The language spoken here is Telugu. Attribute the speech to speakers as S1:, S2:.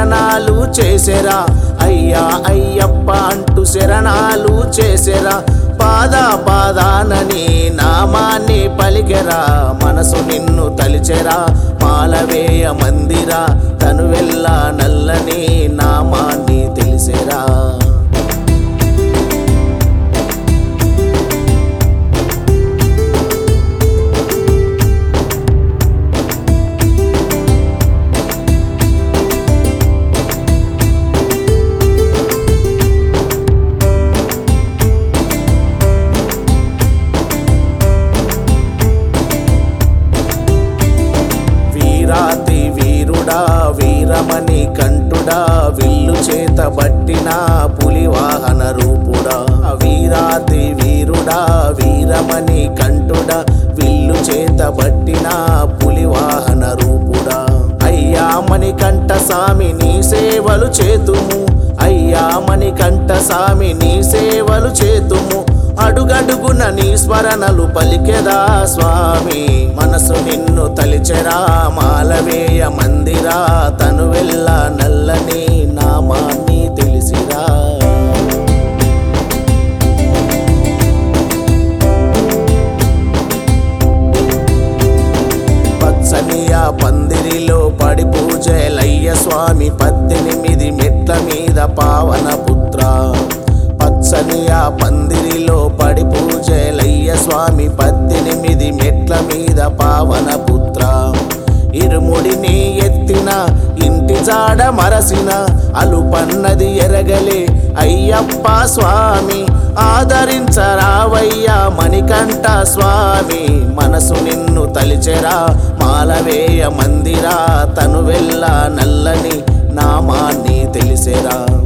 S1: శరణాలు చేసెరా అయ్యా అయ్యప్ప అంటూ శరణాలు చేసెరా పాదానని నామాన్ని పలికెరా మనసు నిన్ను తలిచెరా మాలవేయ మందిరా తను వెళ్ళా నల్లని నామాన్ని తెలిసెరా వీరుడా వీరమణి కంఠుడా విల్లు చేత బట్టిన పులి వాహన రూపుడా వీరాతి వీరుడా వీరమణి కంఠుడా విల్లు చేత బట్టిన పులి వాహన రూపుడా అయ్యా మణికంఠ స్వామి నీ సేవలు చేతుము అయ్యా మణికంఠ స్వామి నీ సేవలు చేతుము అడుగడుగున నీ స్మరణలు పలికెదా స్వామి మనసు నిన్ను తలిచెరా మాలవేయ మందిరా తను వెళ్ళ నల్లని నామాన్ని తెలిసిరా పచ్చనియా పందిరిలో పడి పూజలయ్య స్వామి 18 మెట్ల మీద పావన పుత్ర పచ్చనియా పందిరిలో పడి పూజలయ్య స్వామి 18 మెట్ల మీద పావన పుత్ర ఇరుముడిని ఎత్తిన ఇంటి జాడ మరసిన అలుపన్నది ఎరగలే అయ్యప్ప స్వామి ఆదరించరావయ్యా మణికంఠ స్వామి మనసు నిన్ను తలిచెరా మాలవేయ మందిరా తను వెళ్ళ నల్లని నామాన్ని తెలిసెరా